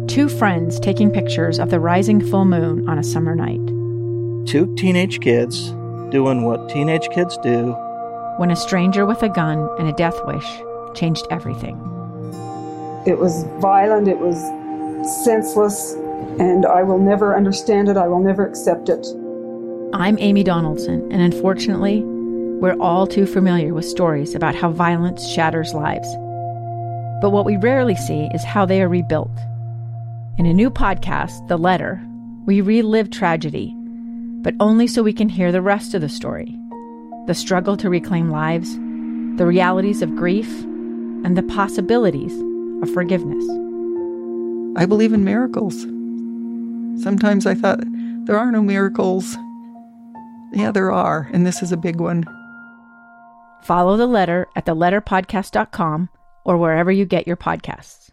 Two friends taking pictures of the rising full moon on a summer night. Two teenage kids doing what teenage kids do. When a stranger with a gun and a death wish changed everything. It was violent, it was senseless, and I will never understand it, I will never accept it. I'm Amy Donaldson, and unfortunately, we're all too familiar with stories about how violence shatters lives. But what we rarely see is how they are rebuilt. In a new podcast, The Letter, we relive tragedy, but only so we can hear the rest of the story. The struggle to reclaim lives, the realities of grief, and the possibilities of forgiveness. I believe in miracles. Sometimes I thought, there are no miracles. Yeah, there are, and this is a big one. Follow The Letter at theletterpodcast.com or wherever you get your podcasts.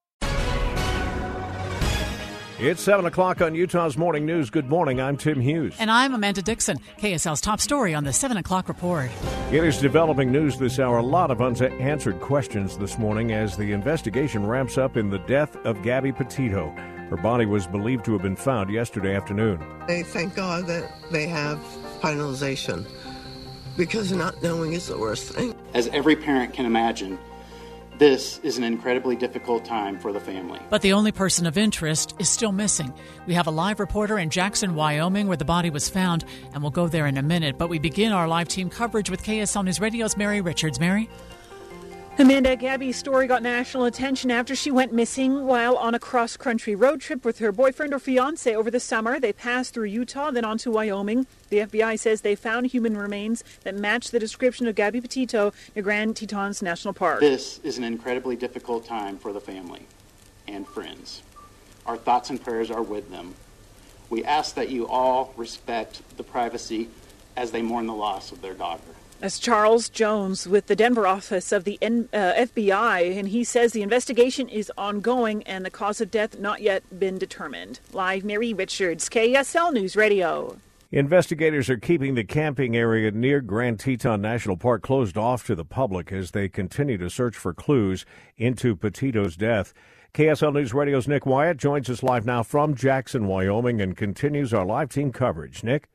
It's 7 o'clock on Utah's Morning News. Good morning. I'm Tim Hughes. And I'm Amanda Dixon. KSL's top story on the 7 o'clock report. It is developing news this hour. A lot of unanswered questions this morning as the investigation ramps up in the death of Gabby Petito. Her body was believed to have been found yesterday afternoon. They thank God that they have finalization, because not knowing is the worst thing. As every parent can imagine, this is an incredibly difficult time for the family. But the only person of interest is still missing. We have a live reporter in Jackson, Wyoming, where the body was found, and we'll go there in a minute. But we begin our live team coverage with KSL News Radio's Mary Richards. Mary? Amanda, Gabby's story got national attention after she went missing while on a cross-country road trip with her boyfriend or fiancé over the summer. They passed through Utah, then on to Wyoming. The FBI says they found human remains that match the description of Gabby Petito near Grand Tetons National Park. This is an incredibly difficult time for the family and friends. Our thoughts and prayers are with them. We ask that you all respect the privacy as they mourn the loss of their daughter. That's Charles Jones with the Denver office of the FBI, and he says the investigation is ongoing and the cause of death not yet been determined. Live, Mary Richards, KSL News Radio. Investigators are keeping the camping area near Grand Teton National Park closed off to the public as they continue to search for clues into Petito's death. KSL News Radio's Nick Wyatt joins us live now from Jackson, Wyoming, and continues our live team coverage. Nick?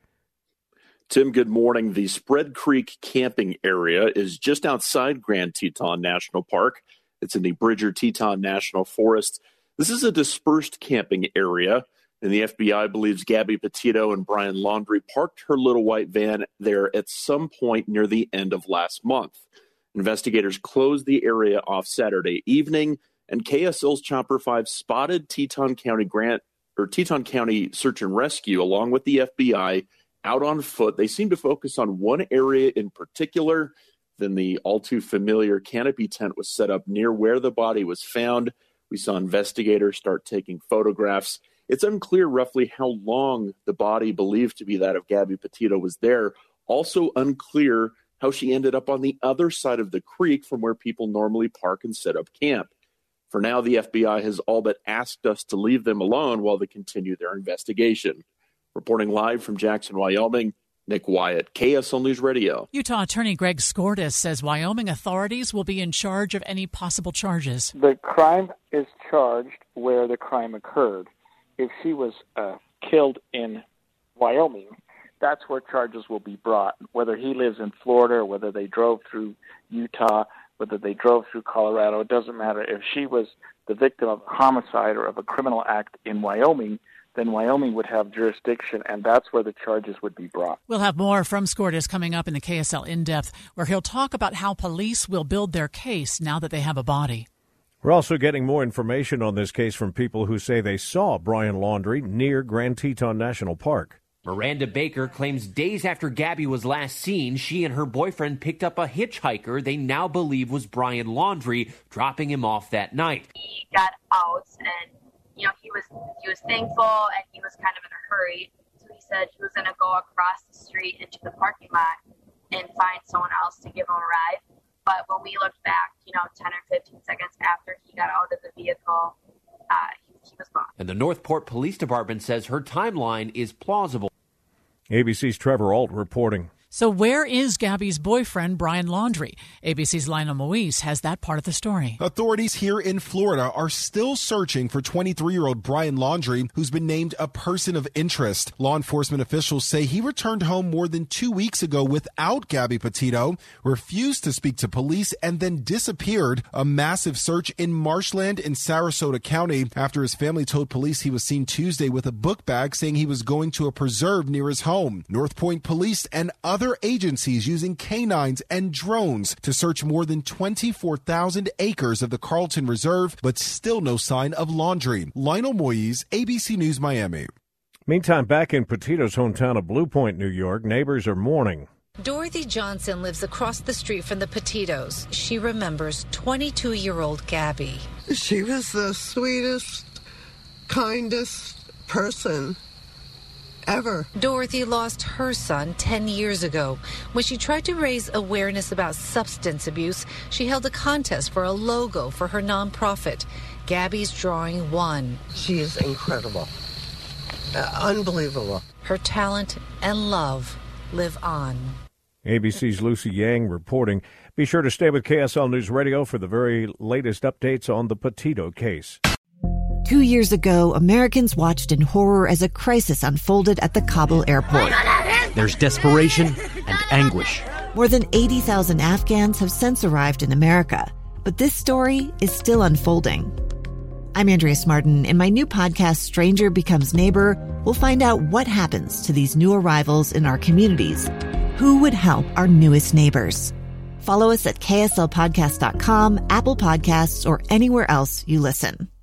Tim, good morning. The Spread Creek camping area is just outside Grand Teton National Park. It's in the Bridger Teton National Forest. This is a dispersed camping area, and the FBI believes Gabby Petito and Brian Laundrie parked her little white van there at some point near the end of last month. Investigators closed the area off Saturday evening, and KSL's Chopper 5 spotted Teton County Search and Rescue along with the FBI out on foot. They seem to focus on one area in particular. Then the all too familiar canopy tent was set up near where the body was found. We saw investigators start taking photographs. It's unclear roughly how long the body believed to be that of Gabby Petito was there. Also unclear how she ended up on the other side of the creek from where people normally park and set up camp. For now, the FBI has all but asked us to leave them alone while they continue their investigation. Reporting live from Jackson, Wyoming, Nick Wyatt, KSL News Radio. Utah Attorney Greg Skordas says Wyoming authorities will be in charge of any possible charges. The crime is charged where the crime occurred. If she was killed in Wyoming, that's where charges will be brought. Whether he lives in Florida or whether they drove through Utah, whether they drove through Colorado, it doesn't matter. If she was the victim of a homicide or of a criminal act in Wyoming, then Wyoming would have jurisdiction, and that's where the charges would be brought. We'll have more from Skordas coming up in the KSL In-Depth, where he'll talk about how police will build their case now that they have a body. We're also getting more information on this case from people who say they saw Brian Laundrie near Grand Teton National Park. Miranda Baker claims days after Gabby was last seen, she and her boyfriend picked up a hitchhiker they now believe was Brian Laundrie, dropping him off that night. He got out and he was thankful and he was kind of in a hurry. So he said he was going to go across the street into the parking lot and find someone else to give him a ride. But when we looked back, 10 or 15 seconds after he got out of the vehicle, he was gone. And the Northport Police Department says her timeline is plausible. ABC's Trevor Ault reporting. So where is Gabby's boyfriend, Brian Laundrie? ABC's Lionel Moise has that part of the story. Authorities here in Florida are still searching for 23-year-old Brian Laundrie, who's been named a person of interest. Law enforcement officials say he returned home more than 2 weeks ago without Gabby Petito, refused to speak to police, and then disappeared. A massive search in Marshland in Sarasota County after his family told police he was seen Tuesday with a book bag saying he was going to a preserve near his home. North Point Police and other agencies using canines and drones to search more than 24,000 acres of the Carlton Reserve, but still no sign of Laundrie. Lionel Moise, ABC News, Miami. Meantime, back in Petito's hometown of Blue Point, New York, neighbors are mourning. Dorothy Johnson lives across the street from the Petitos. She remembers 22-year-old Gabby. She was the sweetest, kindest person ever. Dorothy lost her son 10 years ago. When she tried to raise awareness about substance abuse, she held a contest for a logo for her nonprofit. Gabby's drawing won. She is incredible. Unbelievable. Her talent and love live on. ABC's Lucy Yang reporting. Be sure to stay with KSL News Radio for the very latest updates on the Petito case. 2 years ago, Americans watched in horror as a crisis unfolded at the Kabul airport. There's desperation and anguish. More than 80,000 Afghans have since arrived in America, but this story is still unfolding. I'm Andrea Smartin. In my new podcast, Stranger Becomes Neighbor, we'll find out what happens to these new arrivals in our communities. Who would help our newest neighbors? Follow us at kslpodcast.com, Apple Podcasts, or anywhere else you listen.